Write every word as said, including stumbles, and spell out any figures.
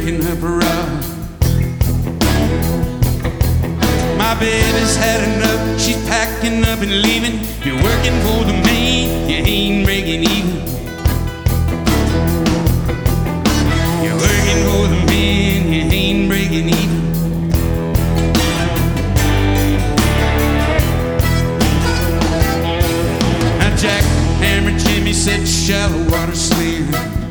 breaking up a rock. My baby's had enough, she's packing up and leaving. You're working for the man, you ain't breaking even. You're working for the man, you ain't breaking even. Now Jack, Hammer, Jimmy said shallow water slave.